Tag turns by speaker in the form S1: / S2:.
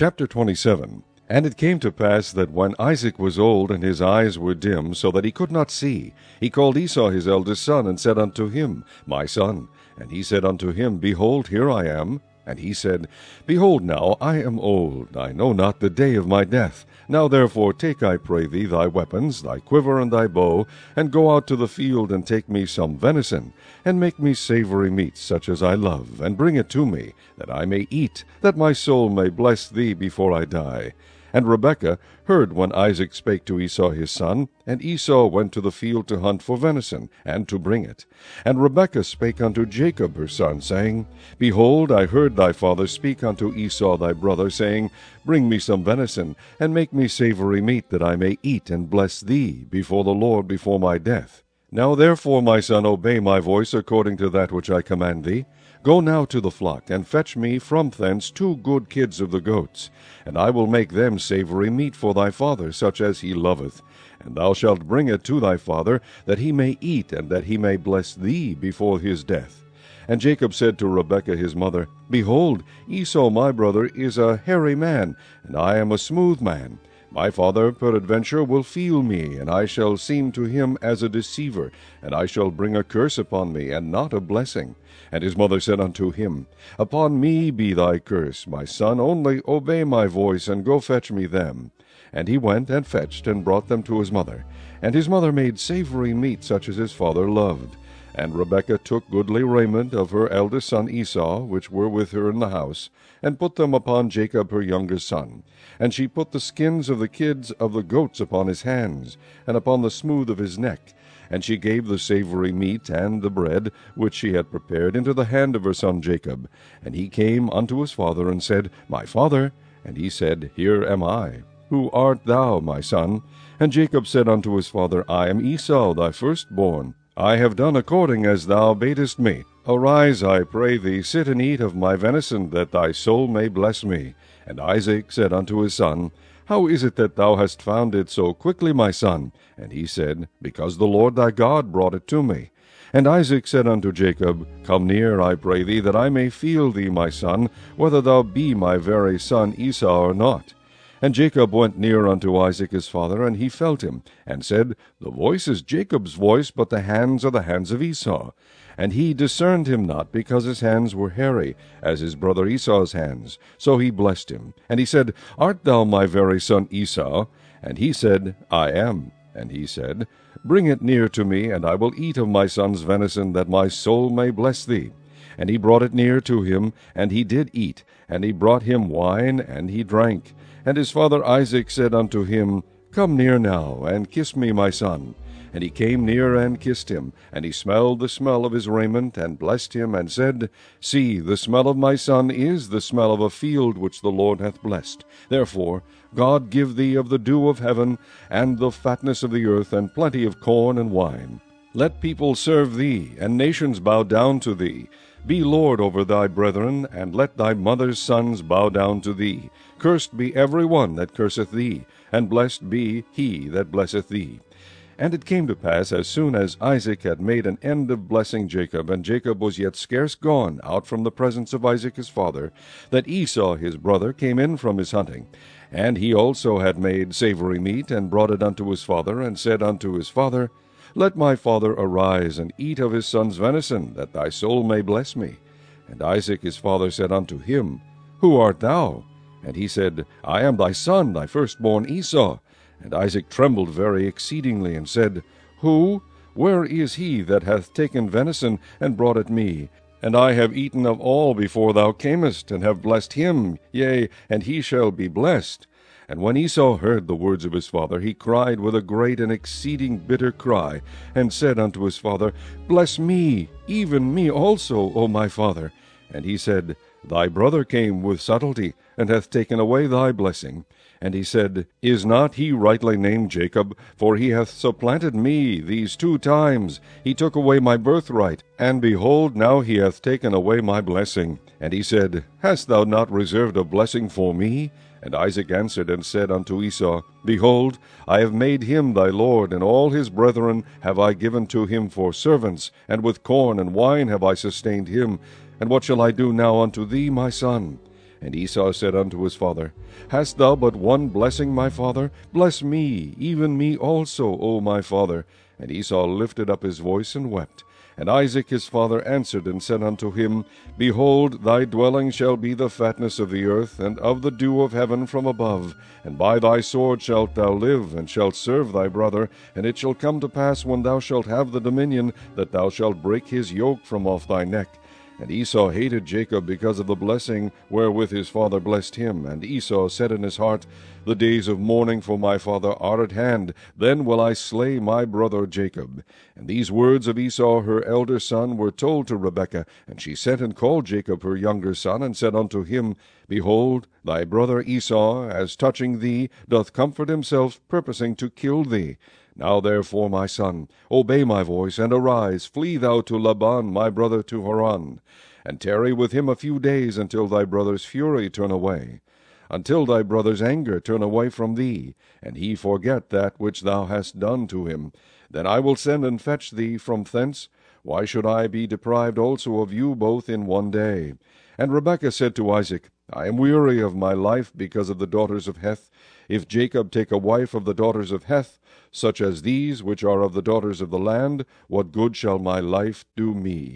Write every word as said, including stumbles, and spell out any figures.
S1: Chapter twenty-seven. And it came to pass that when Isaac was old, and his eyes were dim, so that he could not see, he called Esau his eldest son, and said unto him, My son. And he said unto him, Behold, here I am. And he said, Behold now, I am old, I know not the day of my death. Now therefore take, I pray thee, thy weapons, thy quiver and thy bow, and go out to the field, and take me some venison, and make me savory meat, such as I love, and bring it to me, that I may eat, that my soul may bless thee before I die. And Rebekah heard when Isaac spake to Esau his son, and Esau went to the field to hunt for venison, and to bring it. And Rebekah spake unto Jacob her son, saying, Behold, I heard thy father speak unto Esau thy brother, saying, Bring me some venison, and make me savory meat, that I may eat and bless thee before the Lord before my death. Now therefore, my son, obey my voice according to that which I command thee. Go now to the flock, and fetch me from thence two good kids of the goats, and I will make them savory meat for thy father, such as he loveth. And thou shalt bring it to thy father, that he may eat, and that he may bless thee before his death. And Jacob said to Rebekah his mother, Behold, Esau my brother is a hairy man, and I am a smooth man. My father peradventure will feel me, and I shall seem to him as a deceiver, and I shall bring a curse upon me, and not a blessing. And his mother said unto him, Upon me be thy curse, my son, only obey my voice, and go fetch me them. And he went and fetched, and brought them to his mother. And his mother made savory meat, such as his father loved. And Rebekah took goodly raiment of her eldest son Esau, which were with her in the house, and put them upon Jacob her youngest son. And she put the skins of the kids of the goats upon his hands, and upon the smooth of his neck. And she gave the savory meat and the bread, which she had prepared, into the hand of her son Jacob. And he came unto his father, and said, My father. And he said, Here am I. Who art thou, my son? And Jacob said unto his father, I am Esau, thy firstborn. I have done according as thou badest me. Arise, I pray thee, sit and eat of my venison, that thy soul may bless me. And Isaac said unto his son, How is it that thou hast found it so quickly, my son? And he said, Because the Lord thy God brought it to me. And Isaac said unto Jacob, Come near, I pray thee, that I may feel thee, my son, whether thou be my very son Esau or not. And Jacob went near unto Isaac his father, and he felt him, and said, The voice is Jacob's voice, but the hands are the hands of Esau. And he discerned him not, because his hands were hairy, as his brother Esau's hands. So he blessed him. And he said, Art thou my very son Esau? And he said, I am. And he said, Bring it near to me, and I will eat of my son's venison, that my soul may bless thee. And he brought it near to him, and he did eat. And he brought him wine, and he drank. And his father Isaac said unto him, Come near now, and kiss me, my son. And he came near and kissed him. And he smelled the smell of his raiment, and blessed him, and said, See, the smell of my son is the smell of a field which the Lord hath blessed. Therefore God give thee of the dew of heaven, and the fatness of the earth, and plenty of corn and wine. Let people serve thee, and nations bow down to thee. Be Lord over thy brethren, and let thy mother's sons bow down to thee. Cursed be every one that curseth thee, and blessed be he that blesseth thee. And it came to pass, as soon as Isaac had made an end of blessing Jacob, and Jacob was yet scarce gone out from the presence of Isaac his father, that Esau his brother came in from his hunting. And he also had made savory meat, and brought it unto his father, and said unto his father, Let my father arise, and eat of his son's venison, that thy soul may bless me. And Isaac his father said unto him, Who art thou? And he said, I am thy son, thy firstborn Esau. And Isaac trembled very exceedingly, and said, Who? Where is he that hath taken venison, and brought it me? And I have eaten of all before thou camest, and have blessed him, yea, and he shall be blessed. And when Esau heard the words of his father, he cried with a great and exceeding bitter cry, and said unto his father, Bless me, even me also, O my father. And he said, Thy brother came with subtlety, and hath taken away thy blessing. And he said, Is not he rightly named Jacob? For he hath supplanted me these two times. He took away my birthright, and behold, now he hath taken away my blessing. And he said, Hast thou not reserved a blessing for me? And Isaac answered and said unto Esau, Behold, I have made him thy lord, and all his brethren have I given to him for servants, and with corn and wine have I sustained him. And what shall I do now unto thee, my son? And Esau said unto his father, Hast thou but one blessing, my father? Bless me, even me also, O my father. And Esau lifted up his voice and wept. And Isaac his father answered and said unto him, Behold, thy dwelling shall be the fatness of the earth, and of the dew of heaven from above. And by thy sword shalt thou live, and shalt serve thy brother. And it shall come to pass, when thou shalt have the dominion, that thou shalt break his yoke from off thy neck. And Esau hated Jacob because of the blessing wherewith his father blessed him. And Esau said in his heart, The days of mourning for my father are at hand, then will I slay my brother Jacob. And these words of Esau her elder son were told to Rebekah. And she sent and called Jacob her younger son, and said unto him, Behold, thy brother Esau, as touching thee, doth comfort himself, purposing to kill thee. Now therefore, my son, obey my voice, and arise, flee thou to Laban my brother to Haran, and tarry with him a few days, until thy brother's fury turn away, until thy brother's anger turn away from thee, and he forget that which thou hast done to him. Then I will send and fetch thee from thence. Why should I be deprived also of you both in one day? And Rebekah said to Isaac, I am weary of my life because of the daughters of Heth. If Jacob take a wife of the daughters of Heth, such as these, which are of the daughters of the land, what good shall my life do me?